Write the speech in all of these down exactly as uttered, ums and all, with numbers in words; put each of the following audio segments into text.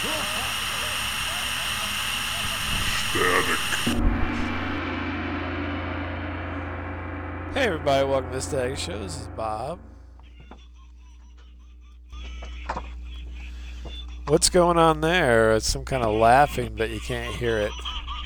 Hey everybody, welcome to the Static Show. This is Bob. What's going on there? It's some kind of laughing, but you can't hear it.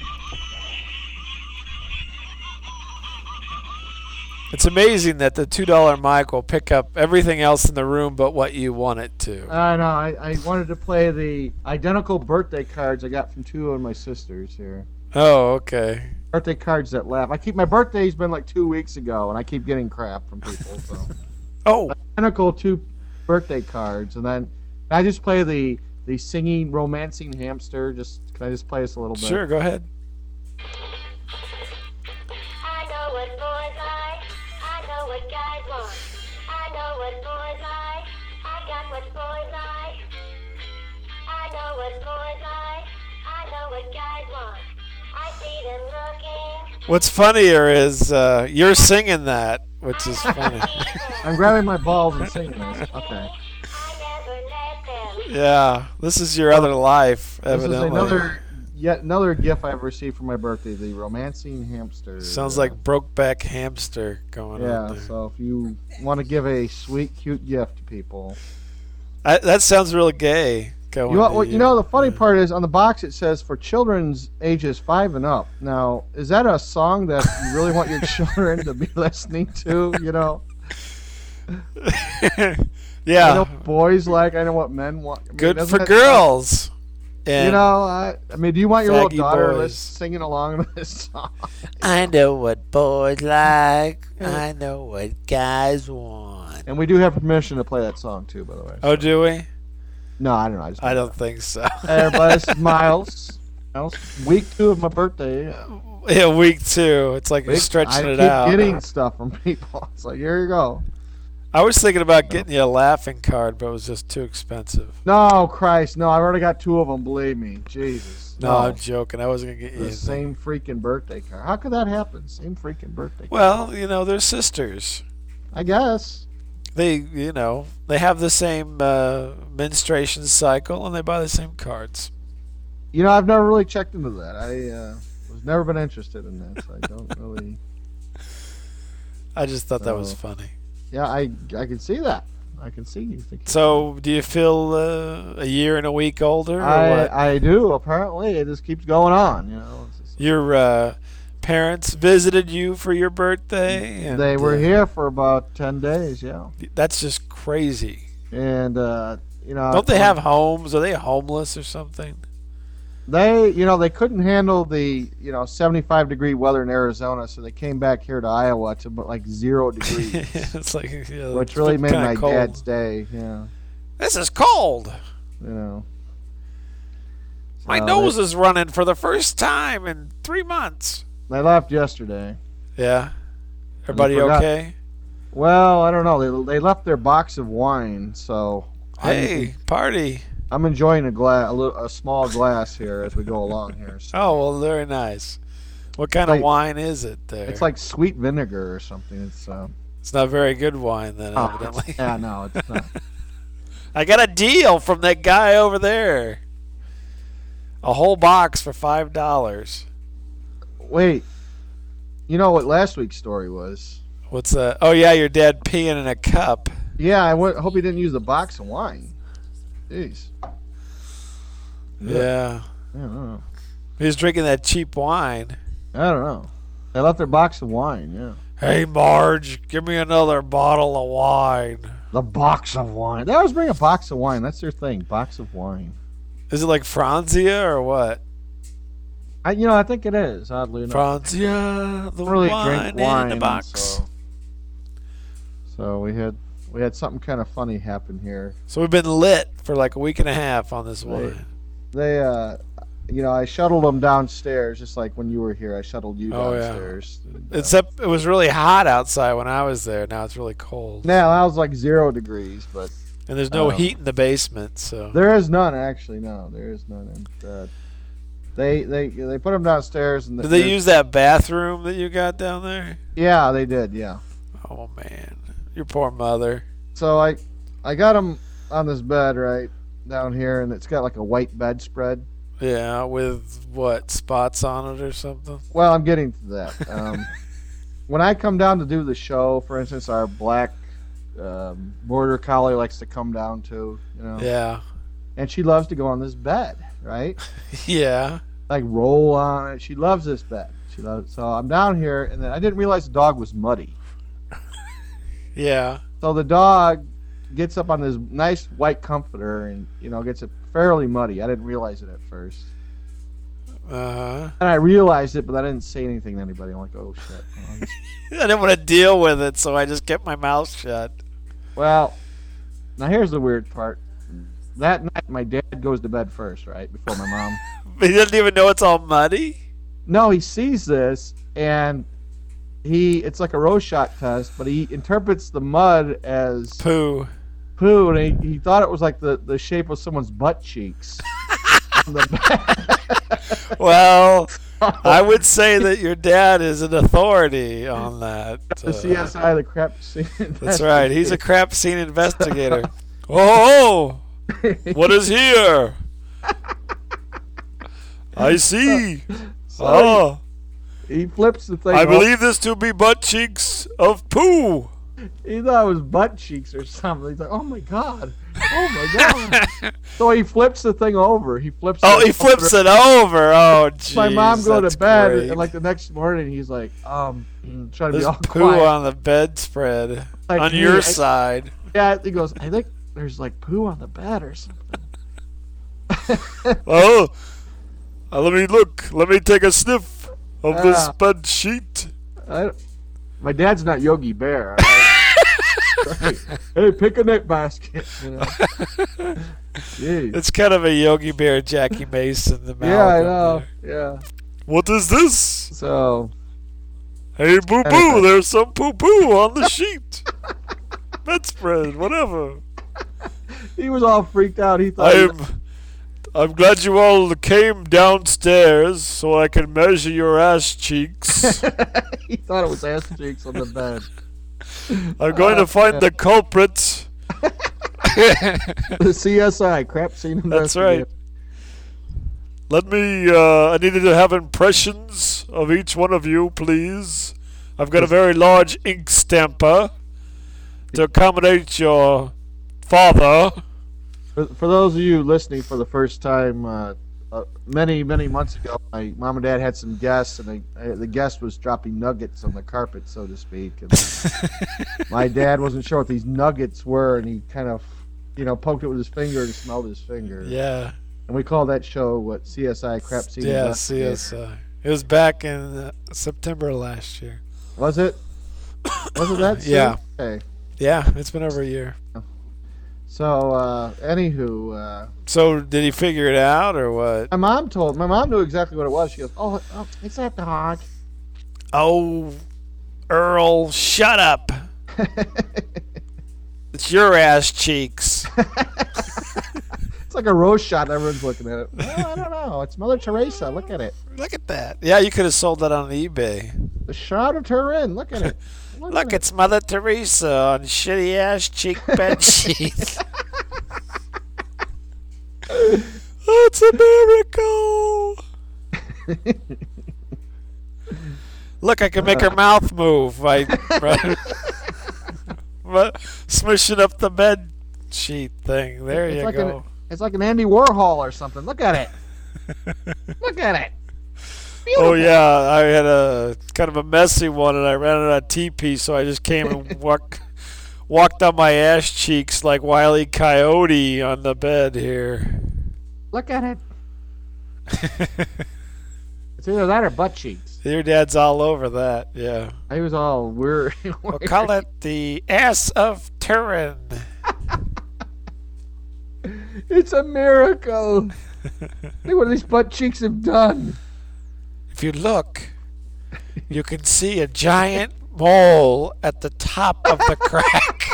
It's amazing that the two dollar mic will pick up everything else in the room but what you want it to. I know. I, I wanted to play the identical birthday cards I got from two of my sisters here. Oh, okay. Birthday cards that laugh. I keep my birthday's been like two weeks ago, and I keep getting crap from people. So. Oh. Identical two birthday cards, and then I just play the the singing, romancing hamster. Just can I just play this a little bit? Sure, go ahead. I know what boys like. I know what guys want. I know what boys like. I got what boys like. I know what boys like. I know what guys want. I see them looking. What's funnier is uh, you're singing that, which is funny. I'm grabbing my balls and singing this. Okay. I never let them. Yeah, this is your other life, This evidently. is another yet another gift I've received for my birthday. The romancing hamster. Sounds Uh, like Brokeback Hamster going Yeah. on there. So if you want to give a sweet, cute gift to people. I, that sounds really gay. Going You, know, to well, you know, the funny part is on the box it says for children's ages five and up. Now, is that a song that you really want your children to be listening to? You know, yeah. I know what boys like. I know what men want. I mean, Good doesn't for that- girls. And You know, I, I mean, do you want your faggy little daughter boys. lis- singing along with this song? I know what boys like. I know what guys want. And we do have permission to play that song too, by the way. Oh, do we? No, I don't know. I, just I don't think so. Hey, everybody, this is Miles. Miles. Week two of my birthday. Yeah, week two. It's like you're Week- stretching I it keep out. getting stuff from people. It's like, here you go. I was thinking about getting you a laughing card, but it was just too expensive. No, Christ, no. I've already got two of them. Believe me, Jesus. No, I'm joking. I wasn't gonna get you the anything. same freaking birthday card. How could that happen? Same freaking birthday. Well, you know, they're sisters. I guess. They, you know, they have the same uh, menstruation cycle, and they buy the same cards. You know, I've never really checked into that. I uh, was never been interested in that, so I don't really. I just thought that was So- funny. Yeah, I I can see that. I can see you think. So, do you feel uh, a year and a week older, or what? I I do. Apparently, it just keeps going on. You know. It's just- Your uh, parents visited you for your birthday? And, They were uh, here for about ten days. Yeah. That's just crazy. And uh, you know. Don't they have homes? Are they homeless or something? They, you know, they couldn't handle the, you know, seventy-five degree weather in Arizona, so they came back here to Iowa to about like zero degrees, It's like, yeah, which it's really made kinda my cold. dad's day. Yeah, This is cold. you know. My So nose they, is running for the first time in three months. They left yesterday. Yeah. Everybody forgot- okay? Well, I don't know. They they left their box of wine, so Hey, party. I'm, I'm enjoying a glass, a, little, a small glass here as we go along here. So Oh, well, very nice. What kind Like- of wine is it there? it's like sweet vinegar or something. It's uh, It's not very good wine then, oh, evidently. yeah, no, it's not. I got a deal from that guy over there. A whole box for five dollars. Wait, you know what last week's story was? What's that? Oh yeah, your dad peeing in a cup. Yeah, I went, hope he didn't use the box of wine. Jeez. Yeah. I don't know. He was drinking that cheap wine. I don't know. They left their box of wine, yeah. Hey Marge, give me another bottle of wine. The box of wine. They always bring a box of wine. That's their thing, box of wine. Is it like Franzia or what? I, you know, I think it is, oddly enough. Franzia, the I don't really wine drink wine. in the box. So, so we had we had something kind of funny happen here. So we've been lit for like a week and a half on this They- wine. They, uh, you know, I shuttled them downstairs, just like when you were here. I shuttled you Oh, yeah. downstairs. And, uh, Except it was really hot outside when I was there. Now it's really cold. now that was like zero degrees, but And there's no Oh. heat in the basement, so. there is none actually. No, there is none. And, uh, they they they put them downstairs, and Did they use that bathroom that you got down there? Yeah, they did. Yeah. Oh man, your poor mother. So I I got them on this bed, right? down here, and it's got like a white bedspread. Yeah, with what, spots on it or something? Well, I'm getting to that. Um, when I come down to do the show, for instance, our black um, border collie likes to come down too, you know. Yeah. And she loves to go on this bed, right? Yeah. Like roll on it. She loves this bed. She loves. So I'm down here, and then I didn't realize the dog was muddy. Yeah. So the dog gets up on this nice white comforter, and you know gets it fairly muddy. I didn't realize it at first. Uh-huh. And I realized it, but I didn't say anything to anybody. I'm like, oh shit. I didn't want to deal with it, so I just kept my mouth shut. Well, now here's the weird part. That night, my dad goes to bed first, right, before my mom. He doesn't even know it's all muddy? No, he sees this, and he it's like a Rorschach test, but he interprets the mud as Poo. poo, and he, he thought it was like the, the shape of someone's butt cheeks. On the bed. Well, I would say that your dad is an authority on that. The C S I, the crap scene. That's right. He's a crap scene investigator. Oh, what is here? I see. So Oh, he, he flips the thing. I over. believe this to be butt cheeks of poo. He thought it was butt cheeks or something. He's like, oh my god. Oh my god. So he flips the thing over. He flips Oh, the he flips it over. Oh, jeez. My mom go that's to bed, great. and like the next morning, he's like, um, trying to There's be all poo quiet. on the bedspread Like on me, your I- side. Yeah, he goes, I think there's like poo on the bed or something. Oh, uh, let me look. Let me take a sniff of this Ah. bed sheet. I don't- my dad's not Yogi Bear. all right? Right. Hey, pick a net basket. You know? Jeez. It's kind of a Yogi Bear, Jackie Mason. The mouth Yeah, I up know. there. Yeah. What is this? So, Hey, boo boo, there's some poo poo on the sheet. Bedspread, whatever. he was all freaked out. He thought, he- I'm, I'm glad you all came downstairs so I can measure your ass cheeks. he thought it was ass cheeks on the bed. I'm going to find the culprit. The C S I, crap scene That's investigator. right. Let me, uh, I needed to have impressions of each one of you, please. I've got a very large ink stamper to accommodate your father. For, for those of you listening for the first time, uh, uh, many, many months ago, my mom and dad had some guests, and they, uh, the guest was dropping nuggets on the carpet, so to speak. And my dad wasn't sure what these nuggets were, and he kind of, you know, poked it with his finger and smelled his finger. Yeah. And we called that show, what, C S I Crap Scene Yeah, Investigator. C S I. It was back in uh, September last year. Was it? Was it that soon? Yeah. Okay. Yeah, it's been over a year. So, uh, anywho, uh, So, did he figure it out or what? my mom told, my mom knew exactly what it was. She goes, oh, oh it's that dog. Oh, Earl, shut up. It's your ass cheeks. It's like a rose shot. Everyone's looking at it. Well, I don't know. It's Mother Teresa. Look at it. Look at that. Yeah, you could have sold that on eBay. The shroud of Turin. Look at it. Look, Look, at it's Mother Teresa on shitty ass cheek bed sheets. It's a miracle. Look, I can make her mouth move by, by, by smishing up the bed sheet thing. There it's you like go. An, it's like an Andy Warhol or something. Look at it. Look at it. Oh Beautiful. yeah, I had a kind of a messy one, and I ran out of T P, so I just came and walked walked on my ass cheeks like Wile E. Coyote on the bed here. Look at it. It's either that or butt cheeks. Your dad's all over that, yeah. He was all weird. We'll call it the ass of Turin. It's a miracle. Look what these butt cheeks have done. If you look, you can see a giant mole at the top of the crack.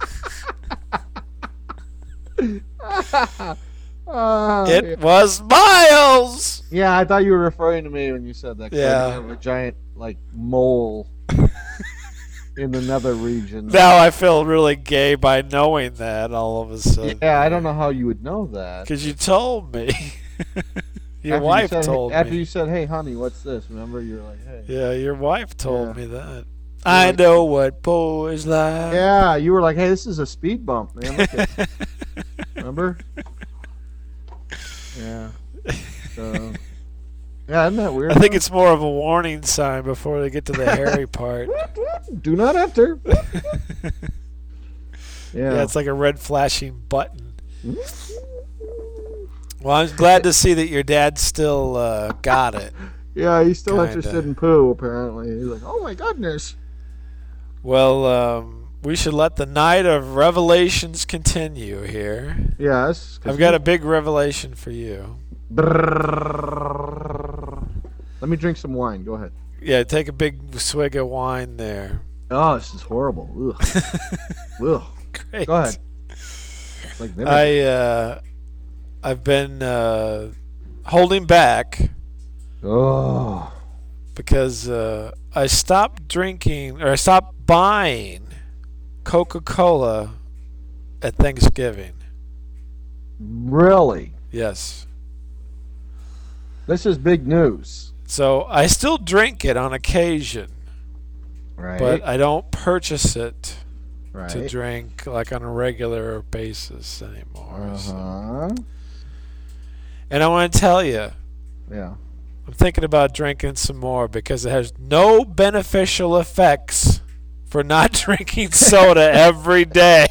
Uh, It was Miles. yeah, I thought you were referring to me when you said that. 'cause Yeah. I have a giant like mole in another region. Now I feel really gay by knowing that all of a sudden. Yeah, I don't know how you would know that. Because you told me. Your After wife you said, told After me. you said, "Hey, honey, what's this?" Remember, you're like, "Hey." Yeah, your wife told Yeah. me that. I know what boys like. Yeah, you were like, "Hey, this is a speed bump, man." Look at Remember? Yeah. So, yeah, isn't that weird? I think it's more of a warning sign before they get to the hairy part. Do not enter. Yeah. Yeah. It's like a red flashing button. Well, I'm glad to see that your dad still uh, got it. Yeah, he's still Kinda. interested in poo, apparently. He's like, "Oh my goodness." Well, um, we should let the night of revelations continue here. Yes. I've got a big revelation for you. Let me drink some wine. Go ahead. Yeah, take a big swig of wine there. Oh, this is horrible. Ugh. Ugh. Great. Go ahead. It's like vinegar. I uh, I've been uh, holding back Oh. because uh, I stopped drinking or I stopped buying Coca-Cola at Thanksgiving. Really? Yes. This is big news. So I still drink it on occasion, Right. but I don't purchase it right. to drink like on a regular basis anymore. Uh so. huh. And I want to tell you, Yeah. I'm thinking about drinking some more because it has no beneficial effects for not drinking soda every day.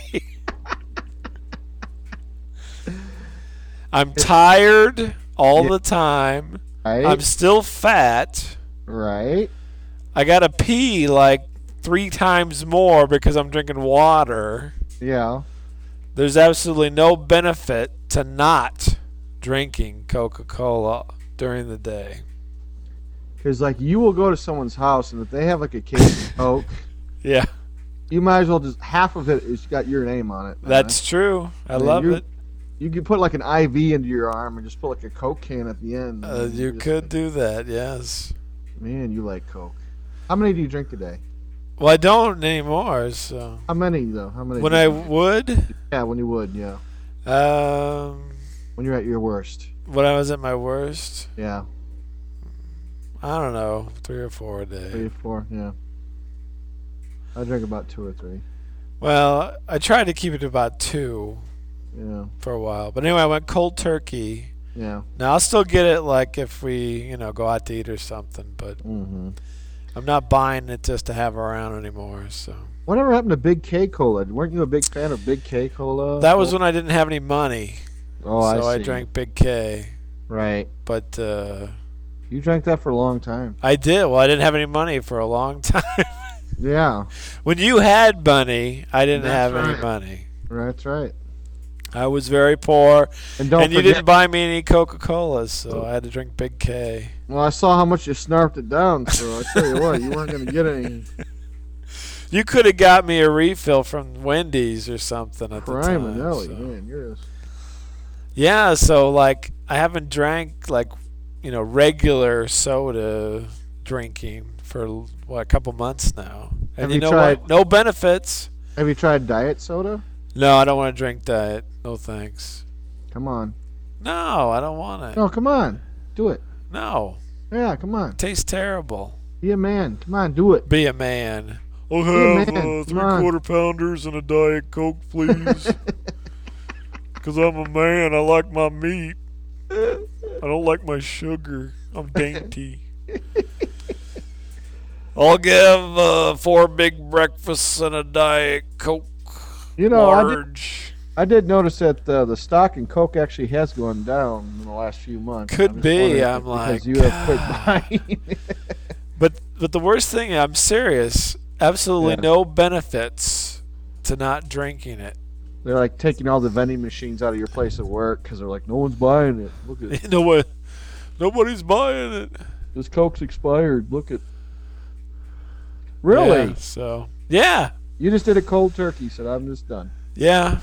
I'm tired all Yeah. the time. Right. I'm still fat. right. I gotta pee like three times more because I'm drinking water. Yeah. There's absolutely no benefit to not drinking Coca-Cola during the day. Because like you will go to someone's house and if they have like a case of Coke, Yeah, you might as well just half of it is got your name on it. man. that's true. I Man, love you're- it. You could put like an I V into your arm and just put like a Coke can at the end. Uh, man. you just could like, do that, yes. Man, you like Coke. How many do you drink a day? Well, I don't anymore. So How many though? How many? when do I you drink? would, yeah, when you would, yeah, um, when you're at your worst, when I was at my worst, yeah, I don't know, three or four a day. three, four, yeah. I drink about two or three. Well, I tried to keep it to about two Yeah, for a while, but anyway, I went cold turkey. yeah. Now I'll still get it like if we, you know, go out to eat or something, but Mm-hmm. I'm not buying it just to have around anymore. So Whatever happened to Big K Cola? Weren't you a big fan of Big K Cola? that was when I didn't have any money, Oh, so I I, see. drank Big K. Right. But uh, You drank that for a long time. I did. Well, I didn't have any money for a long time. Yeah, When you had money, I didn't That's have any right. money. that's right. I was very poor, And don't and you forget. didn't buy me any Coca-Colas, so I had to drink Big K. Well, I saw how much you snarfed it down, so I tell you what, you weren't going to get any. You could have got me a refill from Wendy's or something at the Crime time. and Ellie, so. man, you're. A, Yeah, so like I haven't drank like you know regular soda drinking for what a couple months now, and Have you you know tried- what? No benefits. have you tried diet soda? No, I don't want to drink diet. No thanks. Come on. No, I don't want it. No, come on, do it. No, Yeah, come on. it tastes terrible. Be a man. Come on, do it. Be a man. I'll have, have man, uh, uh, three come on. quarter pounders and a diet coke, please. Because I'm a man. I like my meat. I don't like my sugar. I'm dainty. I'll give uh, four big breakfasts and a diet coke. You know, I did, large. I did notice that uh, the stock in Coke actually has gone down in the last few months. Could I'm just be, wondering if I'm it's like, because you have quit buying. But but the worst thing, I'm serious. Absolutely Yeah. no benefits to not drinking it. They're like taking all the vending machines out of your place of work because they're like, no one's buying it. Look at You know what? Nobody's buying it. this Coke's expired. Look at. Really? Yeah, so yeah, You just did a cold turkey. Said I'm just done. yeah,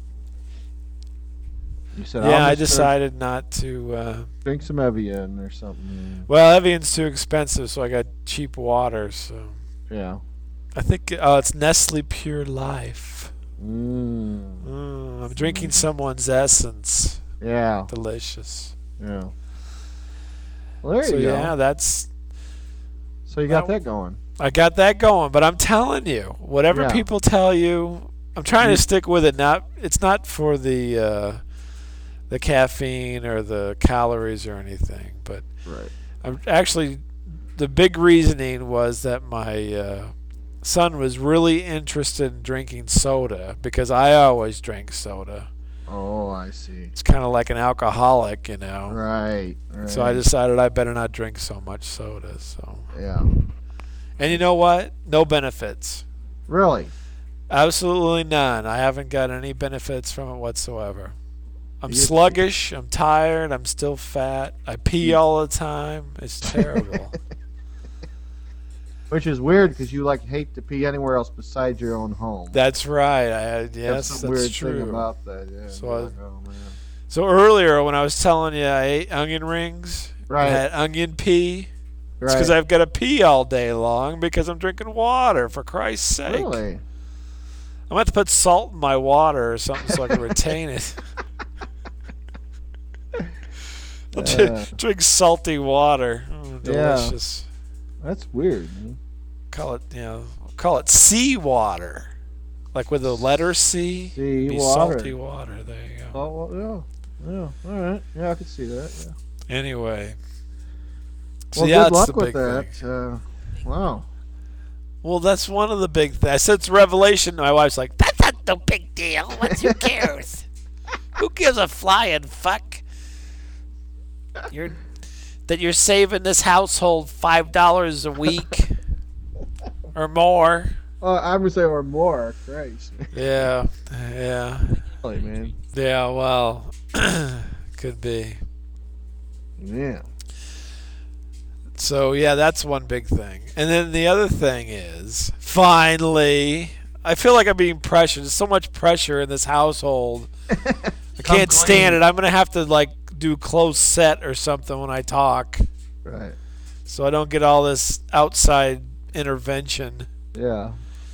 You said yeah. I'll I just decided not to. Uh, drink some Evian or something. well, Evian's too expensive, so I got cheap water. So Yeah. I think oh, it's Nestle Pure Life. Mm. Mm, I'm drinking someone's essence. Yeah. Delicious. Yeah. Well, there So you go. yeah, that's So you got Well, that going. I got that going. But I'm telling you, whatever Yeah. people tell you, I'm trying You- to stick with it. Not it's not for the uh, the caffeine or the calories or anything, but Right. I'm actually the big reasoning was that my uh, son was really interested in drinking soda because I always drank soda. Oh, I see. It's kind of like an alcoholic, you know. Right. Right. So I decided I better not drink so much soda. So, Yeah. and you know what? No benefits. Really? Absolutely none. I haven't got any benefits from it whatsoever. I'm You- sluggish. I'm tired. I'm still fat. I pee all the time. It's terrible. Which is weird because you like hate to pee anywhere else besides your own home. That's right. I, yes, that's that's the weird true. thing about that. Yeah. So You're I- like, oh, man. So earlier when I was telling you I ate onion rings, Right. I had onion pee. It's Right. because I've got to pee all day long because I'm drinking water. For Christ's sake, Really? I'm gonna have to put salt in my water or something so I can retain it. I'll dr- Uh. drink salty water. Mm, Yeah. delicious. That's weird. Man. Call it, you know, call it sea water, like with the letter C. Sea be water. salty water. There you go. Oh, well, yeah. Yeah. All right. Yeah, I could see that. Yeah. Anyway. So Well, yeah, good it's luck the with big that. thing. Uh, wow. Well, that's one of the big things. I said it's Revelation. My wife's like, that's not no big deal. What? Who cares? Who gives a flying fuck? You're that you're saving this household five dollars a week or more. Oh, I would say or more. Christ. Yeah, yeah, Really, man. yeah. Well, could be. Yeah. So yeah, that's one big thing. And then the other thing is, finally, I feel like I'm being pressured. There's so much pressure in this household. I Come can't stand clean. it. I'm gonna have to like do closed set or something when I talk, Right. so I don't get all this outside intervention. Yeah.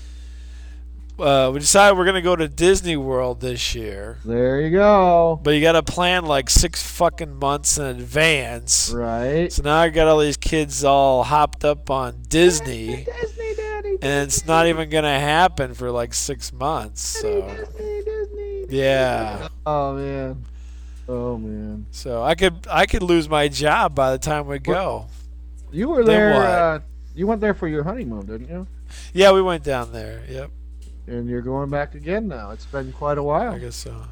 Uh, we decided we're gonna go to Disney World this year, There you go. but you gotta plan like six fucking months in advance. Right. So now I got all these kids all hopped up on Disney, Disney, Daddy. and it's not even gonna happen for like six months. So Disney, Disney. yeah, Oh man. Oh man. so I could I could lose my job by the time we go. You were Then there. what? Uh, you went there for your honeymoon, didn't you? Yeah, we went down there. Yep. And you're going back again now. It's been quite a while. I guess so.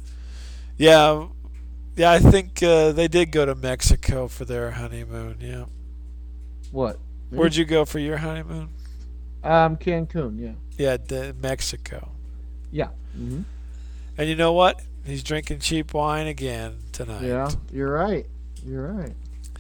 Yeah, yeah. I think uh, they did go to Mexico for their honeymoon. Yeah. What? Where'd you go for your honeymoon? Um, Cancun. Yeah. Yeah, the Mexico. Yeah. Mm-hmm. And you know what? He's drinking cheap wine again tonight. Yeah. You're right. You're right.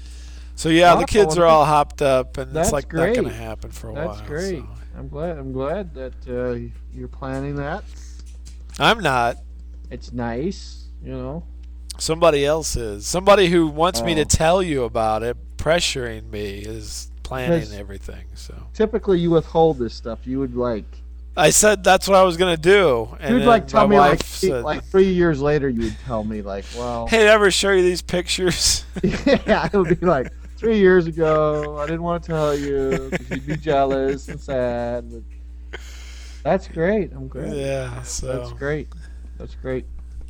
So yeah, Wow, the kids are all hopped up, and That's it's like great. not going to happen for a while. That's great. so. I'm glad. I'm glad that uh, you're planning that. I'm not. It's nice. You know. Somebody else is. Somebody who wants me Oh. to tell you about it, pressuring me, is planning Because- everything. So Typically, you withhold this stuff. You would like. I said that's what I was going to do. And You'd then like tell my me like wife said, like three years later. You'd tell me like, well, hey, did I ever show you these pictures? yeah, it would be like three years ago. I didn't want to tell you because you'd be jealous and sad. But that's great. I'm glad. yeah. So That's great. That's great.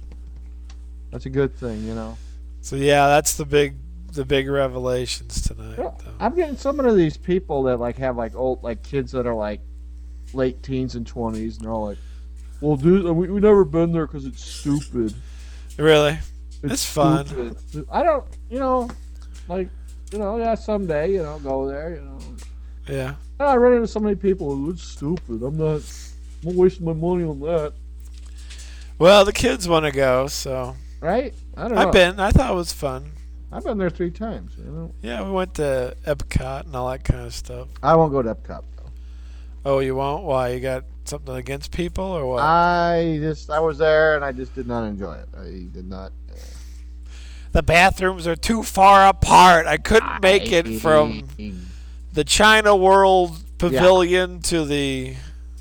That's a good thing, you know. so yeah, that's the big the big revelations tonight. Well, though. I'm getting some of these people that like have like old like kids that are like late teens and twenties, and they're all like, "Well, dude, we we never been there because it's stupid. Really? It's It's fun. stupid." I don't, you know, like, you know, yeah, someday, you know, go there, you know. Yeah. I run into so many people. "Oh, it's stupid. I'm not. I'm not wasting my money on that." Well, the kids want to go, so Right? I don't know. I've been. I thought it was fun. I've been there three times. You know. Yeah, we went to Epcot and all that kind of stuff. I won't go to Epcot though. Oh, you won't? Why? You got something against people or what? I just I was there and I just did not enjoy it. I did not. the bathrooms are too far apart. I couldn't make it from the China World pavilion to the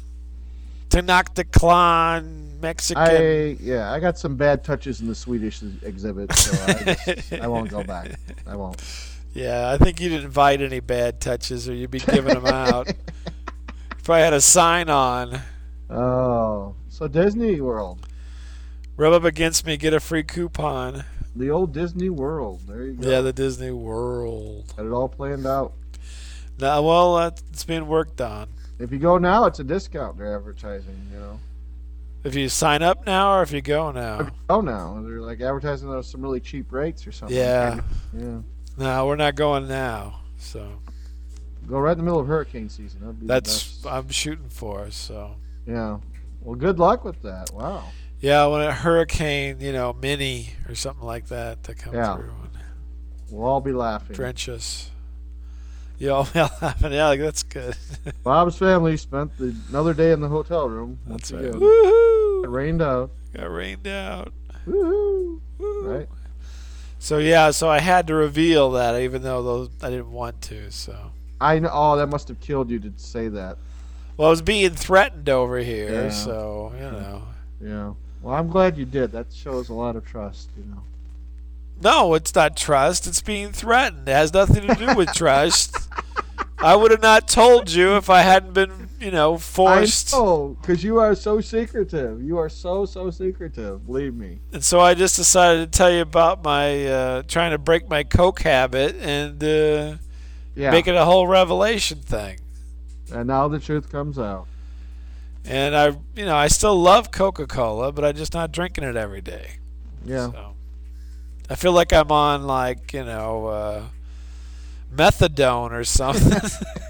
Tenochtitlan Mexican. I yeah, I got some bad touches in the Swedish exhibit, so I, just, I won't go back. I won't. Yeah, I think you didn't invite any bad touches, or you'd be giving them out. Probably had a sign on. Oh, so Disney World, Rub up against me, get a free coupon. the old Disney World. There you go. Yeah, the Disney World. Got it all planned out. Now, well, uh, it's being worked on. If you go now, it's a discount. They're advertising. You know. If you sign up now, or if you go now. Oh, now they're like advertising those some really cheap rates or something. Yeah. Yeah. No, we're not going now. So Go right in the middle of hurricane season. That'd be the that's best. I'm shooting for. So Yeah. Well, good luck with that. Wow. yeah, when a hurricane, you know, mini or something like that to come Yeah. through and We'll all be laughing. drench us. You all laughing? Yeah, like, that's good. Bob's family spent the, another day in the hotel room. That's Once right. again. Woohoo! It rained out. Got rained out. Woohoo! Woo. Right. So yeah, so I had to reveal that, even though those I didn't want to. So I know. Oh, that must have killed you to say that. well, I was being threatened over here, Yeah. so you know. Yeah. Well, I'm glad you did. That shows a lot of trust. You know. No, it's not trust. It's being threatened. It has nothing to do with trust. I would have not told you if I hadn't been, you know, forced. I know, because you are so secretive. You are so so secretive. Believe me. And so I just decided to tell you about my uh, trying to break my coke habit and uh, Yeah. make it a whole revelation thing. And now the truth comes out. And I, you know, I still love Coca-Cola, but I'm just not drinking it every day. Yeah. So I feel like I'm on like, you know, uh, methadone or something.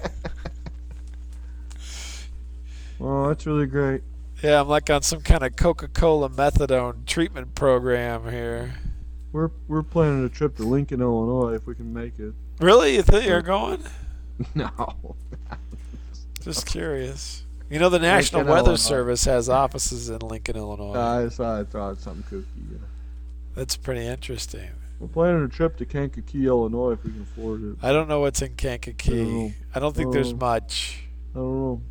Well, that's really great. Yeah, I'm like on some kind of Coca-Cola methadone treatment program here. We're we're planning a trip to Lincoln, Illinois, if we can make it. Really? You think you're going? No. Just curious. You know, the National Lincoln, Weather Illinois. Service has offices in Lincoln, Illinois. I saw I thought something kooky. Yeah. That's pretty interesting. We're planning a trip to Kankakee, Illinois, if we can afford it. I don't know what's in Kankakee. Oh. I don't think there's Oh. much. I don't know.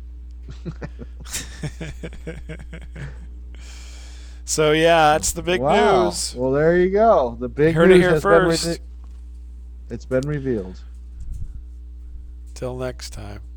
So yeah, that's the big Wow. news. Well, there you go. The big Heard it news here has first. been re- it's been revealed. Till next time.